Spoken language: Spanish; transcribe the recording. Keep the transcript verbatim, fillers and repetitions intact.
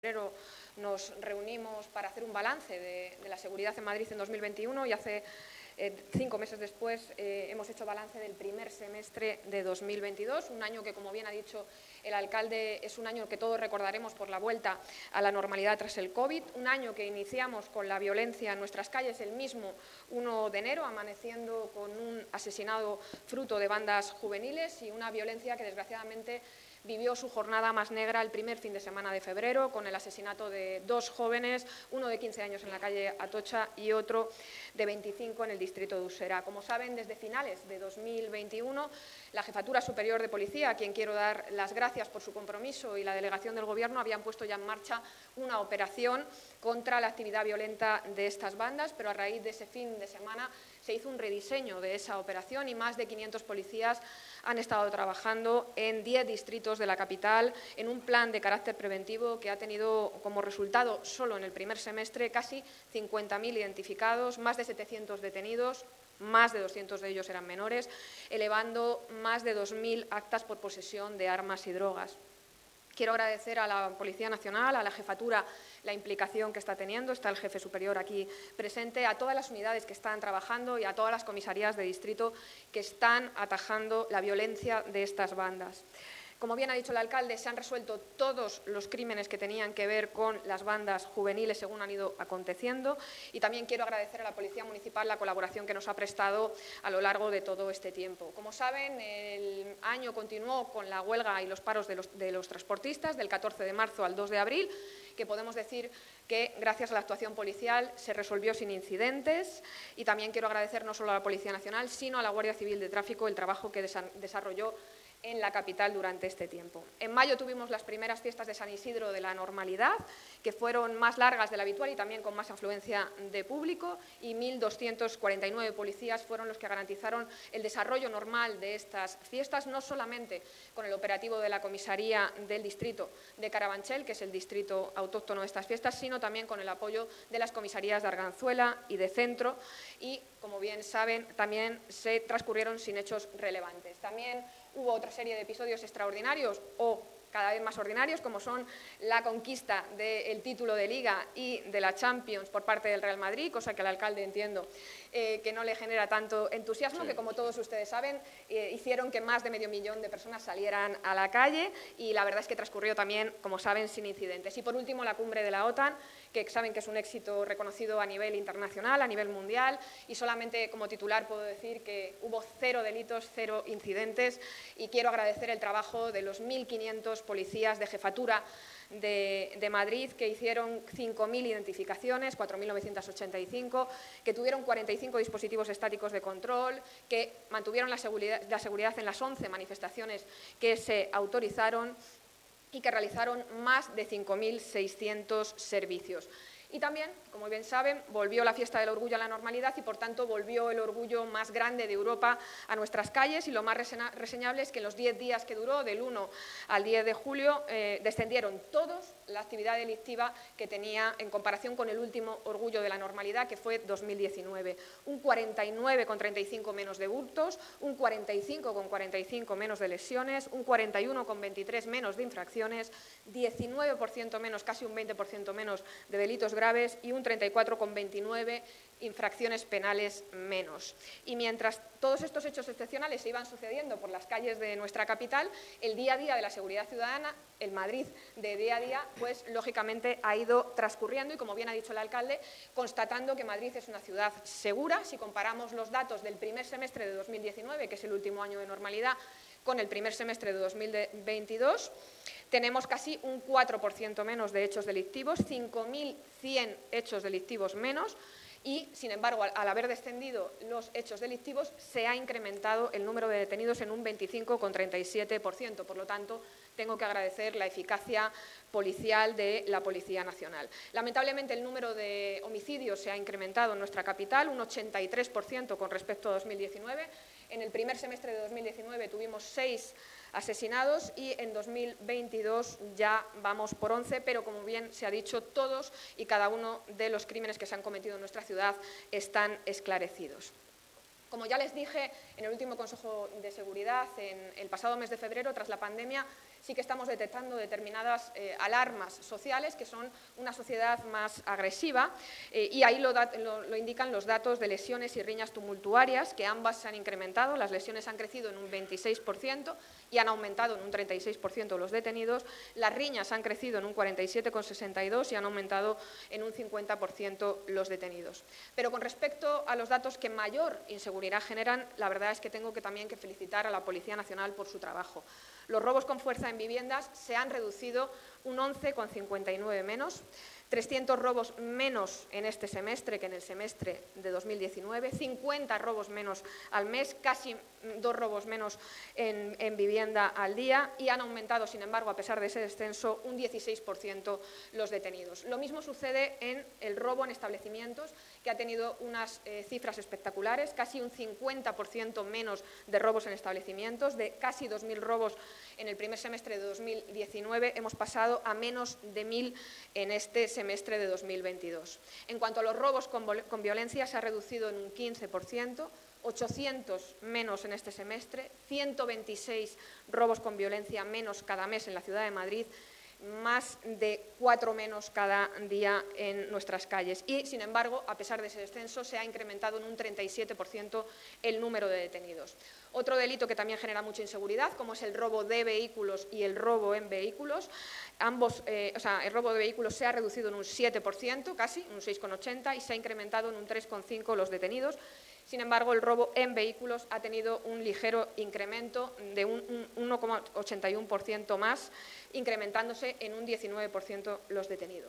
febrero nos reunimos para hacer un balance de, de la seguridad en Madrid en dos mil veintiuno y hace eh, cinco meses después eh, hemos hecho balance del primer semestre de dos mil veintidós, un año que, como bien ha dicho el alcalde, es un año que todos recordaremos por la vuelta a la normalidad tras el COVID, un año que iniciamos con la violencia en nuestras calles el mismo uno de enero, amaneciendo con un asesinado fruto de bandas juveniles y una violencia que desgraciadamente vivió su jornada más negra el primer fin de semana de febrero, con el asesinato de dos jóvenes, uno de quince años en la calle Atocha y otro de veinticinco en el distrito de Usera. Como saben, desde finales de dos mil veintiuno, la Jefatura Superior de Policía, a quien quiero dar las gracias por su compromiso, y la delegación del Gobierno habían puesto ya en marcha una operación contra la actividad violenta de estas bandas, pero a raíz de ese fin de semana se hizo un rediseño de esa operación y más de quinientos policías han estado trabajando en diez distritos de la capital en un plan de carácter preventivo que ha tenido como resultado solo en el primer semestre casi cincuenta mil identificados, más de setecientos detenidos, más de doscientos de ellos eran menores, elevando más de dos mil actas por posesión de armas y drogas. Quiero agradecer a la Policía Nacional, a la Jefatura, la implicación que está teniendo, está el jefe superior aquí presente, a todas las unidades que están trabajando y a todas las comisarías de distrito que están atajando la violencia de estas bandas. Como bien ha dicho el alcalde, se han resuelto todos los crímenes que tenían que ver con las bandas juveniles según han ido aconteciendo y también quiero agradecer a la Policía Municipal la colaboración que nos ha prestado a lo largo de todo este tiempo. Como saben, el año continuó con la huelga y los paros de los, de los transportistas del catorce de marzo al dos de abril, que podemos decir que gracias a la actuación policial se resolvió sin incidentes, y también quiero agradecer no solo a la Policía Nacional, sino a la Guardia Civil de Tráfico el trabajo que desarrolló en la capital durante este tiempo. En mayo tuvimos las primeras fiestas de San Isidro de la normalidad, que fueron más largas de lo habitual y también con más afluencia de público, y mil doscientos cuarenta y nueve policías fueron los que garantizaron el desarrollo normal de estas fiestas, no solamente con el operativo de la comisaría del distrito de Carabanchel, que es el distrito autóctono de estas fiestas, sino también con el apoyo de las comisarías de Arganzuela y de Centro, y, como bien saben, también se transcurrieron sin hechos relevantes. También hubo otra serie de episodios extraordinarios o cada vez más ordinarios, como son la conquista del título de Liga y de la Champions por parte del Real Madrid, cosa que al alcalde entiendo eh, que no le genera tanto entusiasmo, sí. que como todos ustedes saben, eh, hicieron que más de medio millón de personas salieran a la calle y la verdad es que transcurrió también, como saben, sin incidentes. Y por último, la cumbre de la OTAN, que saben que es un éxito reconocido a nivel internacional, a nivel mundial, y solamente como titular puedo decir que hubo cero delitos, cero incidentes, y quiero agradecer el trabajo de los mil quinientos policías de jefatura de, de Madrid, que hicieron cinco mil identificaciones, cuatro mil novecientos ochenta y cinco, que tuvieron cuarenta y cinco dispositivos estáticos de control, que mantuvieron la seguridad, la seguridad en las once manifestaciones que se autorizaron y que realizaron más de cinco mil seiscientos servicios. Y también, como bien saben, volvió la fiesta del orgullo a la normalidad y, por tanto, volvió el orgullo más grande de Europa a nuestras calles, y lo más reseñable es que en los diez días que duró, del uno al diez de julio, eh, descendieron todos la actividad delictiva que tenía en comparación con el último orgullo de la normalidad, que fue dos mil diecinueve. Un cuarenta y nueve coma treinta y cinco menos de hurtos, un cuarenta y cinco coma cuarenta y cinco menos de lesiones, un cuarenta y uno coma veintitrés menos de infracciones, diecinueve por ciento menos, casi un veinte por ciento menos de delitos graves y un treinta y cuatro coma veintinueve infracciones penales menos. Y mientras todos estos hechos excepcionales se iban sucediendo por las calles de nuestra capital, el día a día de la seguridad ciudadana, el Madrid de día a día, pues lógicamente ha ido transcurriendo y, como bien ha dicho el alcalde, constatando que Madrid es una ciudad segura. Si comparamos los datos del primer semestre de dos mil diecinueve, que es el último año de normalidad, con el primer semestre de dos mil veintidós, tenemos casi un cuatro por ciento menos de hechos delictivos, cinco mil cien hechos delictivos menos, y, sin embargo, al, al haber descendido los hechos delictivos, se ha incrementado el número de detenidos en un veinticinco coma treinta y siete por ciento. Por lo tanto, tengo que agradecer la eficacia policial de la Policía Nacional. Lamentablemente, el número de homicidios se ha incrementado en nuestra capital, un ochenta y tres por ciento con respecto a dos mil diecinueve. En el primer semestre de dos mil diecinueve tuvimos seis asesinados y en dos mil veintidós ya vamos por once, pero, como bien se ha dicho, todos y cada uno de los crímenes que se han cometido en nuestra ciudad están esclarecidos. Como ya les dije en el último Consejo de Seguridad, en el pasado mes de febrero, tras la pandemia, sí que estamos detectando determinadas eh, alarmas sociales que son una sociedad más agresiva eh, y ahí lo, lo, lo indican los datos de lesiones y riñas tumultuarias, que ambas se han incrementado. Las lesiones han crecido en un veintiséis por ciento y han aumentado en un treinta y seis por ciento los detenidos. Las riñas han crecido en un cuarenta y siete coma sesenta y dos por ciento y han aumentado en un cincuenta por ciento los detenidos. Pero con respecto a los datos que mayor inseguridad generan, la verdad es que tengo que también que felicitar a la Policía Nacional por su trabajo. Los robos con fuerza en viviendas se han reducido un once coma cincuenta y nueve menos, trescientos robos menos en este semestre que en el semestre de dos mil diecinueve, cincuenta robos menos al mes, casi dos robos menos en, en vivienda al día y han aumentado, sin embargo, a pesar de ese descenso, un dieciséis por ciento los detenidos. Lo mismo sucede en el robo en establecimientos, que ha tenido unas eh, cifras espectaculares, casi un cincuenta por ciento menos de robos en establecimientos, de casi dos mil robos en el primer semestre de dos mil diecinueve, hemos pasado a menos de mil en este semestre de dos mil veintidós. En cuanto a los robos con, con violencia, se ha reducido en un quince por ciento, ochocientos menos en este semestre, ciento veintiséis robos con violencia menos cada mes en la ciudad de Madrid, más de cuatro menos cada día en nuestras calles. Y, sin embargo, a pesar de ese descenso, se ha incrementado en un treinta y siete por ciento el número de detenidos. Otro delito que también genera mucha inseguridad, como es el robo de vehículos y el robo en vehículos, ambos, eh, o sea, el robo de vehículos se ha reducido en un siete por ciento, casi, un seis coma ochenta por ciento, y se ha incrementado en un tres coma cinco por ciento los detenidos. Sin embargo, el robo en vehículos ha tenido un ligero incremento de un uno coma ochenta y uno por ciento más, incrementándose en un diecinueve por ciento los detenidos.